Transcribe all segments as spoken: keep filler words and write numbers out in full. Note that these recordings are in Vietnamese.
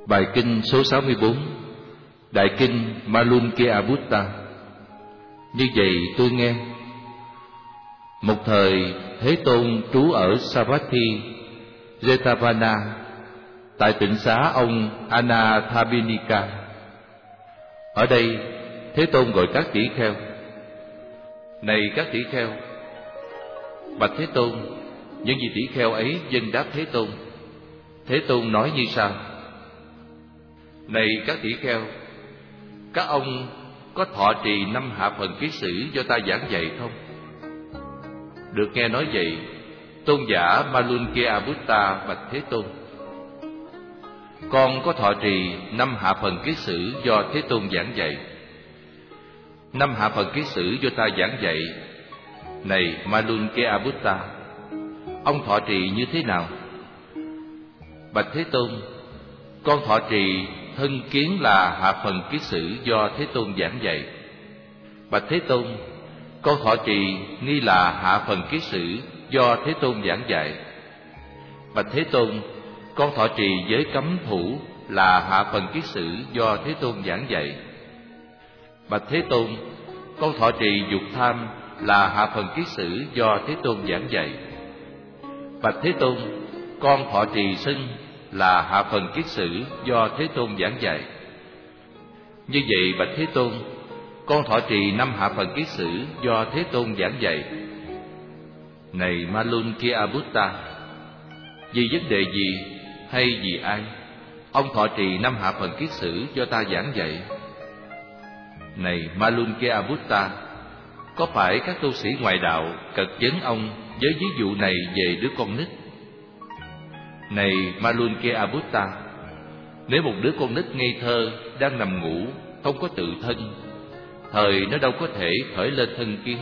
Bài kinh số sáu mươi bốn, Đại kinh Malunkeabutta. Như vậy tôi nghe, một thời Thế Tôn trú ở Savatthi, Jetavana, tại tịnh xá ông Anathapindika. Ở đây Thế Tôn gọi các tỷ kheo: Này các tỷ kheo! Bạch Thế Tôn. Những vị tỷ kheo ấy dâng đáp Thế Tôn. Thế Tôn nói như sau: Này các tỷ kheo, các ông có thọ trì năm hạ phần kiết sử do ta giảng dạy không? Được nghe nói vậy, tôn giả Malunkeabutta bạch Thế Tôn: Con có thọ trì năm hạ phần kiết sử do Thế Tôn giảng dạy. Năm hạ phần kiết sử do ta giảng dạy, này Malunkeabutta, ông thọ trì như thế nào? Bạch Thế Tôn: Con thọ trì thân kiến là hạ phần kiết sử do Thế Tôn giảng dạy. Bạch Thế Tôn: Con thọ trì nghi là hạ phần kiết sử do Thế Tôn giảng dạy. Bạch Thế Tôn: Con thọ trì giới cấm thủ là hạ phần kiết sử do Thế Tôn giảng dạy. Bạch Thế Tôn: Con thọ trì dục tham là hạ phần kiết sử do Thế Tôn giảng dạy. Bạch Thế Tôn: Con thọ trì sân là hạ phần kiết sử do Thế Tôn giảng dạy. Như vậy bạch Thế Tôn, con thọ trì năm hạ phần kiết sử do Thế Tôn giảng dạy. Này Malunkeabutta, vì vấn đề gì hay vì ai ông thọ trì năm hạ phần kiết sử do ta giảng dạy? Này Malunkeabutta, có phải các tu sĩ ngoại đạo cật vấn ông với ví dụ này về đứa con nít? Này Malunkeabutta, nếu một đứa con nít ngây thơ đang nằm ngủ, không có tự thân, thời nó đâu có thể khởi lên thân kiến.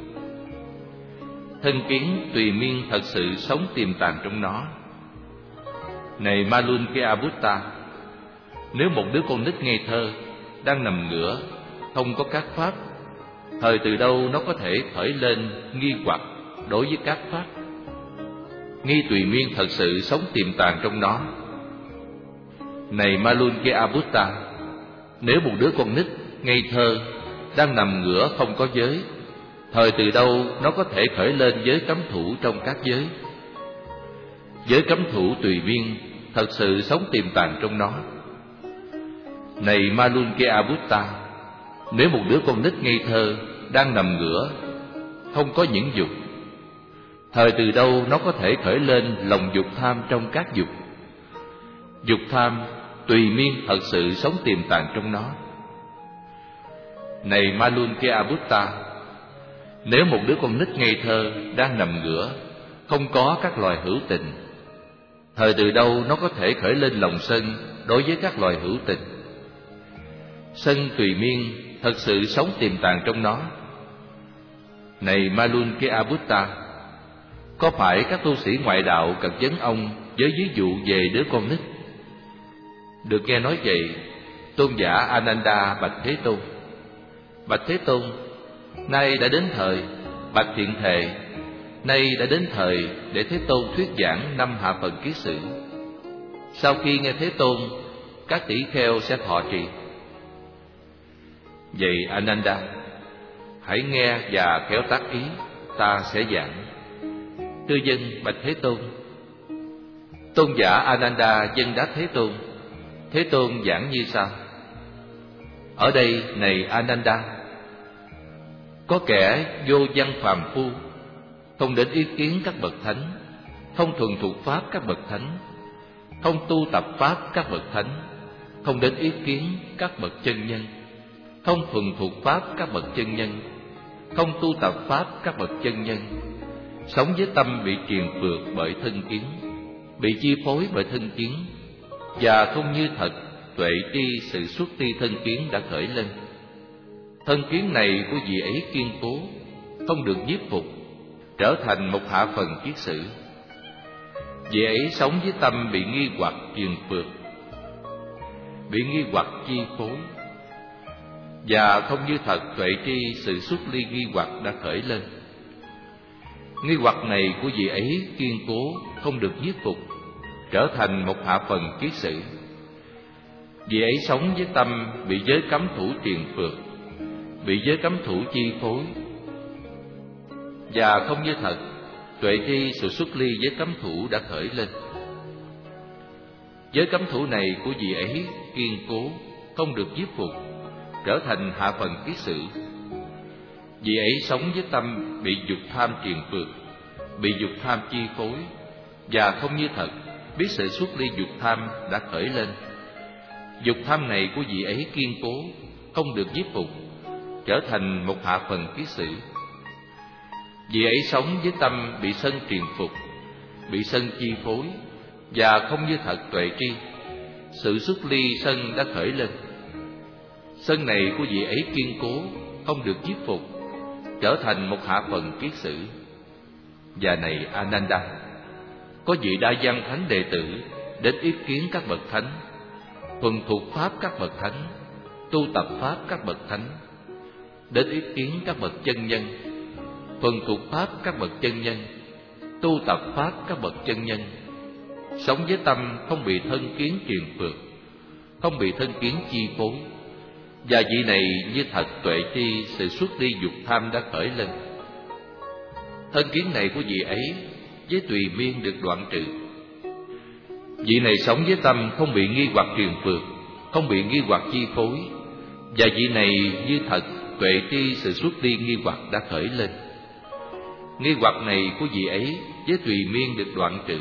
Thân kiến tùy miên thật sự sống tiềm tàng trong nó. Này Malunkeabutta, nếu một đứa con nít ngây thơ đang nằm ngửa, không có các pháp, thời từ đâu nó có thể khởi lên nghi hoặc đối với các pháp? Nghi tùy miên thật sự sống tiềm tàng trong nó. Này Malunkeabutta, nếu một đứa con nít ngây thơ đang nằm ngửa không có giới, thời từ đâu nó có thể khởi lên giới cấm thủ trong các giới? Giới cấm thủ tùy miên thật sự sống tiềm tàng trong nó. Này Malunkeabutta, nếu một đứa con nít ngây thơ đang nằm ngửa, không có những dục, thời từ đâu nó có thể khởi lên lòng dục tham trong các dục? Dục tham tùy miên thật sự sống tiềm tàng trong nó. Này Malunkeabutta, nếu một đứa con nít ngây thơ đang nằm ngửa, không có các loài hữu tình, thời từ đâu nó có thể khởi lên lòng sân đối với các loài hữu tình? Sân tùy miên thật sự sống tiềm tàng trong nó. Này Malunkeabutta, có phải các tu sĩ ngoại đạo cật vấn ông với ví dụ về đứa con nít? Được nghe nói vậy, tôn giả Ananda bạch Thế Tôn: Bạch Thế Tôn, nay đã đến thời, bạch Thiện Thệ, nay đã đến thời để Thế Tôn thuyết giảng năm hạ phần kiết sử. Sau khi nghe Thế Tôn, các tỷ kheo sẽ thọ trì. Vậy Ananda, hãy nghe và khéo tác ý, ta sẽ giảng. Tư dân bạch Thế Tôn. Tôn giả Ananda dân đáp Thế Tôn. Thế Tôn giảng như sau: Ở đây này Ananda, có kẻ vô văn phàm phu, không đến ý kiến các bậc thánh, không thuần thuộc pháp các bậc thánh, không tu tập pháp các bậc thánh, không đến ý kiến các bậc chân nhân, không thuần thuộc pháp các bậc chân nhân, không tu tập pháp các bậc chân nhân, sống với tâm bị triền phược bởi thân kiến, bị chi phối bởi thân kiến, và không như thật tuệ tri sự xuất ti thân kiến đã khởi lên. Thân kiến này của vị ấy kiên cố, không được nhiếp phục, trở thành một hạ phần kiết sử. Vị ấy sống với tâm bị nghi hoặc triền phược, bị nghi hoặc chi phối, và không như thật tuệ tri sự xuất ly nghi hoặc đã khởi lên. Nghi hoặc này của vị ấy kiên cố, không được nhiếp phục, trở thành một hạ phần kiết sử. Vị ấy sống với tâm bị giới cấm thủ triền phược, bị giới cấm thủ chi phối, và không như thật tuệ tri sự xuất ly giới cấm thủ đã khởi lên. Giới cấm thủ này của vị ấy kiên cố, không được giết phục, trở thành hạ phần kiết sử. Vị ấy sống với tâm bị dục tham triền phược, bị dục tham chi phối, và không như thật biết sự xuất ly dục tham đã khởi lên. Dục tham này của vị ấy kiên cố, không được giết phục, trở thành một hạ phần kiết sử. Vị ấy sống với tâm bị sân triền phục, bị sân chi phối, và không như thật tuệ tri sự xuất ly sân đã khởi lên. Sân này của vị ấy kiên cố, không được giết phục, trở thành một hạ phần kiết sử. Và này Ananda, có vị đa văn thánh đệ tử đến ý kiến các bậc thánh, thuần thuộc pháp các bậc thánh, tu tập pháp các bậc thánh, đến ý kiến các bậc chân nhân, thuần thuộc pháp các bậc chân nhân, tu tập pháp các bậc chân nhân, sống với tâm không bị thân kiến triền phược, không bị thân kiến chi phối. Và vị này như thật tuệ tri sự xuất ly dục tham đã khởi lên. Thân kiến này của vị ấy với tùy miên được đoạn trừ. Vị này sống với tâm không bị nghi hoặc triền phược, không bị nghi hoặc chi phối. Và vị này như thật tuệ tri sự xuất ly nghi hoặc đã khởi lên. Nghi hoặc này của vị ấy với tùy miên được đoạn trừ.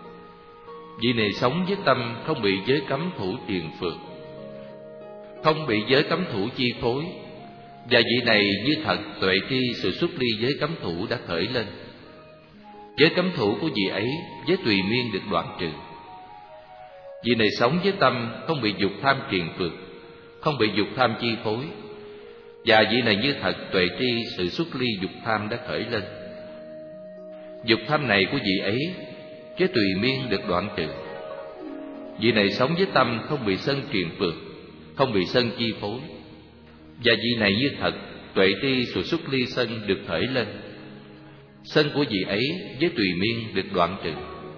Vị này sống với tâm không bị giới cấm thủ triền phược, không bị giới cấm thủ chi phối. Và vị này như thật tuệ tri sự xuất ly giới cấm thủ đã khởi lên. Giới cấm thủ của vị ấy với tùy miên được đoạn trừ. Vị này sống với tâm không bị dục tham triền phược, không bị dục tham chi phối. Và vị này như thật tuệ tri sự xuất ly dục tham đã khởi lên. Dục tham này của vị ấy với tùy miên được đoạn trừ. Vị này sống với tâm không bị sân triền phược, không bị sân chi phối. Và vị này như thật tuệ tri sự xuất ly sân được khởi lên. Sân của vị ấy với tùy miên được đoạn trừ.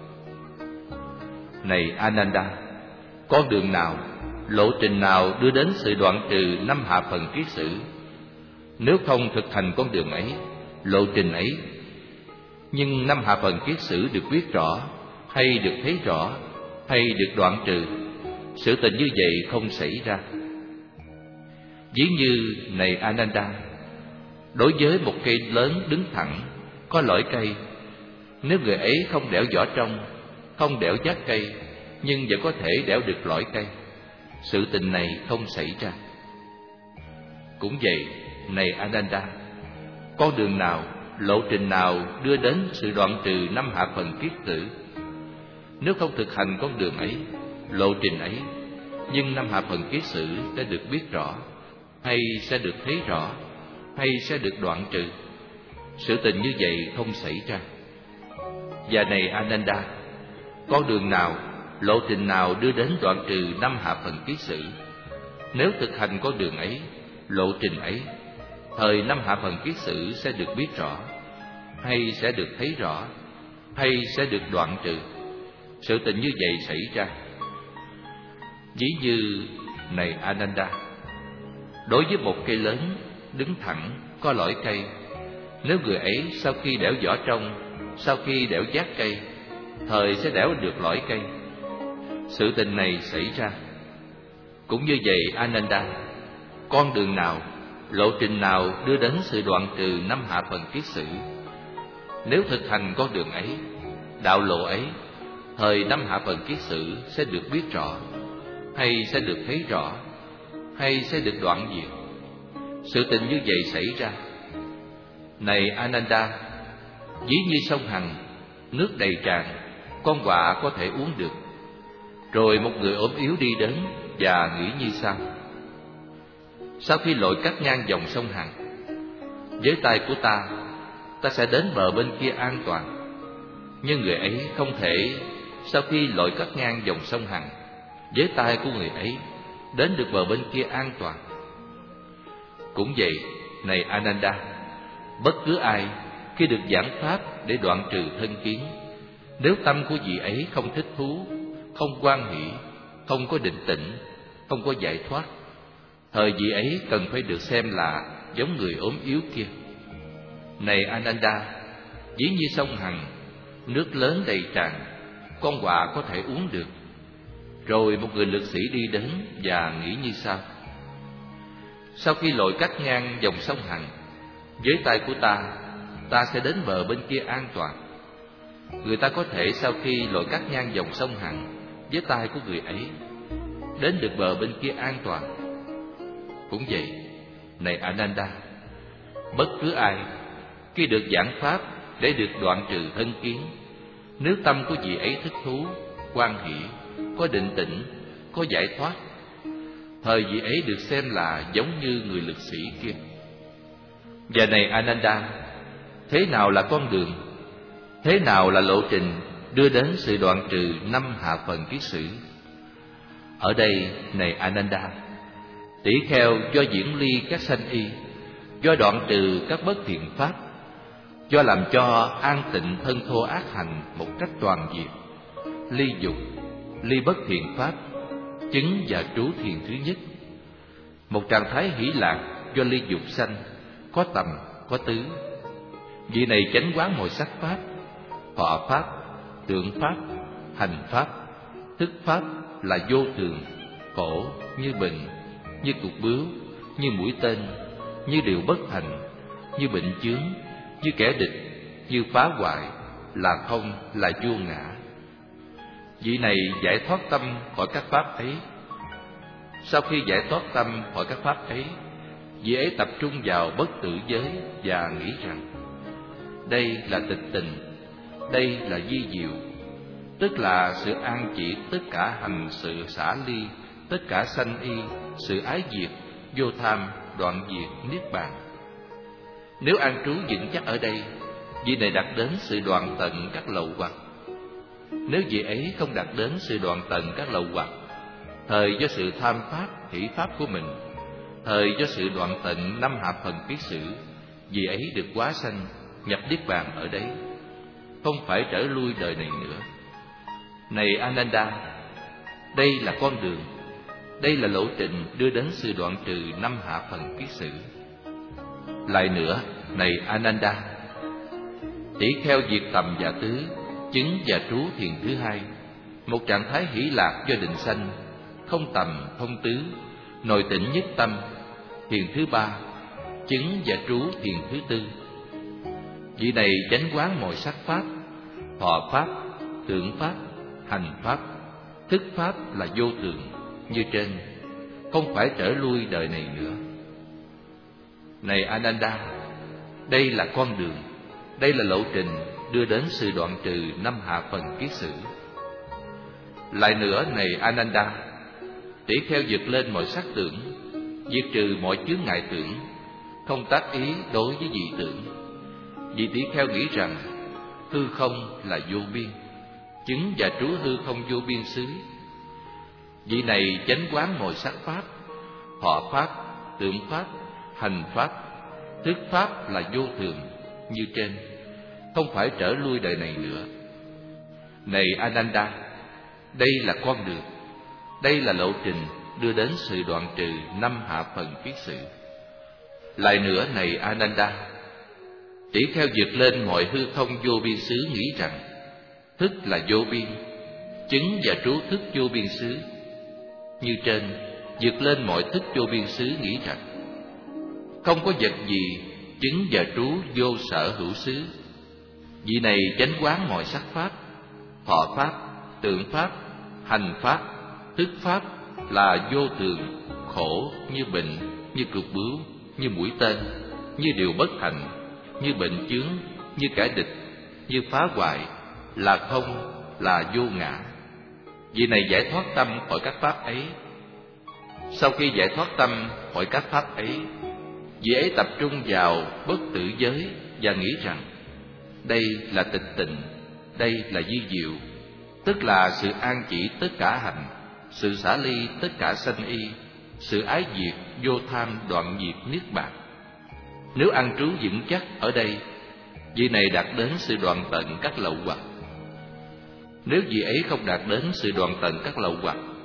Này Ananda, con đường nào, lộ trình nào đưa đến sự đoạn trừ năm hạ phần kiết sử? Nếu không thực hành con đường ấy, lộ trình ấy, nhưng năm hạ phần kiết sử được biết rõ, hay được thấy rõ, hay được đoạn trừ, sự tình như vậy không xảy ra. Ví như này Ananda, đối với một cây lớn đứng thẳng, có lõi cây, nếu người ấy không đẽo vỏ trong, không đẽo giác cây, nhưng vẫn có thể đẽo được lõi cây, sự tình này không xảy ra. Cũng vậy, này Ananda, con đường nào, lộ trình nào đưa đến sự đoạn trừ năm hạ phần kiết sử? Nếu không thực hành con đường ấy, lộ trình ấy, nhưng năm hạ phần kiết sử sẽ được biết rõ, hay sẽ được thấy rõ, hay sẽ được đoạn trừ, sự tình như vậy không xảy ra. Và này Ananda, con đường nào, lộ trình nào đưa đến đoạn trừ năm hạ phần kiết sử? Nếu thực hành con đường ấy, lộ trình ấy, thời năm hạ phần kiết sử sẽ được biết rõ, hay sẽ được thấy rõ, hay sẽ được đoạn trừ, sự tình như vậy xảy ra. Ví như này Ananda, đối với một cây lớn đứng thẳng, có lõi cây, nếu người ấy sau khi đẽo vỏ trong, sau khi đẽo giác cây, thời sẽ đẽo được lõi cây, sự tình này xảy ra. Cũng như vậy Ananda, con đường nào, lộ trình nào đưa đến sự đoạn trừ năm hạ phần kiết sử? Nếu thực hành con đường ấy, đạo lộ ấy, thời năm hạ phần kiết sử sẽ được biết rõ, hay sẽ được thấy rõ, hay sẽ được đoạn diệt, sự tình như vậy xảy ra. Này Ananda, ví như sông Hằng, nước đầy tràn, con quạ có thể uống được. Rồi một người ốm yếu đi đến và nghĩ như sau: sau khi lội cắt ngang dòng sông Hằng, với tay của ta, ta sẽ đến bờ bên kia an toàn. Nhưng người ấy không thể sau khi lội cắt ngang dòng sông Hằng, với tay của người ấy đến được bờ bên kia an toàn. Cũng vậy, này Ananda, bất cứ ai khi được giảng pháp để đoạn trừ thân kiến, nếu tâm của vị ấy không thích thú, không hoan hỷ, không có định tĩnh, không có giải thoát, thời vị ấy cần phải được xem là giống người ốm yếu kia. Này Ananda, ví như sông Hằng, nước lớn đầy tràn, con quạ có thể uống được. Rồi một người lực sĩ đi đến và nghĩ như sau: sau khi lội cắt ngang dòng sông Hằng, với tay của ta, ta sẽ đến bờ bên kia an toàn. Người ta có thể sau khi lội cắt ngang dòng sông Hằng với tay của người ấy, đến được bờ bên kia an toàn. Cũng vậy, này Ananda, bất cứ ai khi được giảng pháp để được đoạn trừ thân kiến, nếu tâm của vị ấy thích thú, hoan hỷ, có định tĩnh, có giải thoát, thời vị ấy được xem là giống như người lực sĩ kia. Và này Ananda, thế nào là con đường, thế nào là lộ trình đưa đến sự đoạn trừ năm hạ phần kiết sử? Ở đây, này Ananda, tỷ kheo do diễn ly các sanh y, do đoạn trừ các bất thiện pháp, do làm cho an tịnh thân thô ác hành một cách toàn diện, ly dục, ly bất thiện pháp, chứng và trú thiền thứ nhất. Một trạng thái hỷ lạc do ly dục sanh, có tầm, có tứ. Vị này chánh quán mọi sắc pháp, thọ pháp, tượng pháp, hành pháp, thức pháp là vô thường, khổ, như bệnh, như cục bướu, như mũi tên, như điều bất thành, như bệnh chướng, như kẻ địch, như phá hoại, là không, là vô ngã. Vị này giải thoát tâm khỏi các pháp ấy. Sau khi giải thoát tâm khỏi các pháp ấy, vị ấy tập trung vào bất tử giới và nghĩ rằng đây là tịch tình, đây là di diệu, tức là sự an chỉ tất cả hành, sự xả ly tất cả sanh y, sự ái diệt, vô tham, đoạn diệt, niết bàn. Nếu an trú vững chắc ở đây, vị này đạt đến sự đoạn tận các lậu hoặc. Nếu vị ấy không đạt đến sự đoạn tận các lậu hoặc, thời do sự tham pháp, hỷ pháp của mình, thời do sự đoạn tận năm hạ phần kiết sử, vị ấy được hóa sanh, nhập niết bàn ở đấy, không phải trở lui đời này nữa. Này Ananda, đây là con đường, đây là lộ trình đưa đến sự đoạn trừ năm hạ phần kiết sử. Lại nữa, này Ananda, tỷ kheo diệt tầm và tứ, chứng và trú thiền thứ hai, một trạng thái hỷ lạc do định sanh, không tầm, không tứ, nội tĩnh nhất tâm, thiền thứ ba, chứng và trú thiền thứ tư. Vị này chánh quán mọi sắc pháp, thọ pháp, tưởng pháp, hành pháp, thức pháp là vô thường, như trên, không phải trở lui đời này nữa. Này Ananda, đây là con đường, đây là lộ trình đưa đến sự đoạn trừ năm hạ phần kiết sử. Lại nữa, này Ananda, tỷ kheo vượt lên mọi sắc tưởng, diệt trừ mọi chướng ngại tưởng, không tác ý đối với dị tưởng. Vị tỷ kheo nghĩ rằng hư không là vô biên, chứng và trú hư không vô biên xứ. Vị này chánh quán mọi sắc pháp, thọ pháp, tưởng pháp, hành pháp, thức pháp là vô thường, như trên, không phải trở lui đời này nữa. Này Ananda, đây là con đường, đây là lộ trình đưa đến sự đoạn trừ năm hạ phần kiết sử. Lại nữa, này Ananda, tỷ kheo vượt lên mọi hư không vô biên xứ nghĩ rằng thức là vô biên, chứng và trú thức vô biên xứ. Như trên, vượt lên mọi thức vô biên xứ nghĩ rằng không có vật gì chứng và trú vô sở hữu xứ. Vị này chánh quán mọi sắc pháp, thọ pháp, tượng pháp, hành pháp, thức pháp là vô thường, khổ, như bệnh, như cục bướu, như mũi tên, như điều bất thành, như bệnh chướng, như kẻ địch, như phá hoại, là không, là vô ngã. Vị này giải thoát tâm khỏi các pháp ấy. Sau khi giải thoát tâm khỏi các pháp ấy, vị ấy tập trung vào bất tử giới và nghĩ rằng đây là tịch tịnh, đây là di diệu, tức là sự an chỉ tất cả hành, sự xả ly tất cả sanh y, sự ái diệt, vô tham, đoạn diệt, niết bàn. Nếu an trú vững chắc ở đây, vị này đạt đến sự đoạn tận các lậu hoặc. Nếu vị ấy không đạt đến sự đoạn tận các lậu hoặc,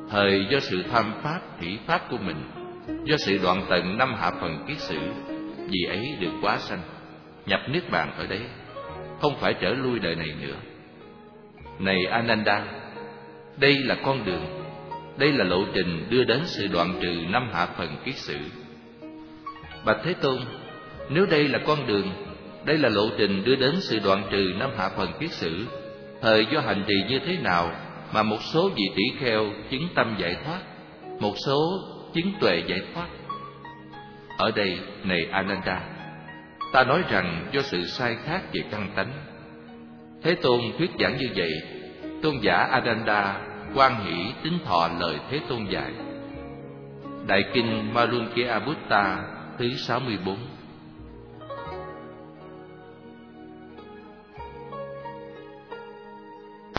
thời do sự tham pháp thủy pháp của mình, do sự đoạn tận năm hạ phần kiết sử, vì ấy được quá sanh, nhập niết bàn ở đấy, không phải trở lui đời này nữa. Này Ananda, đây là con đường, đây là lộ trình đưa đến sự đoạn trừ năm hạ phần kiết sử. Bạch Thế Tôn, nếu đây là con đường, đây là lộ trình đưa đến sự đoạn trừ năm hạ phần kiết sử, thời do hành trì như thế nào mà một số vị tỷ kheo chứng tâm giải thoát, một số chứng tuệ giải thoát? Ở đây, này Ananda, ta nói rằng do sự sai khác về căn tánh. Thế Tôn thuyết giảng như vậy, tôn giả Ananda hoan hỷ tín thọ lời Thế Tôn dạy. Đại kinh Malunkyabutta thứ sáu mươi bốn.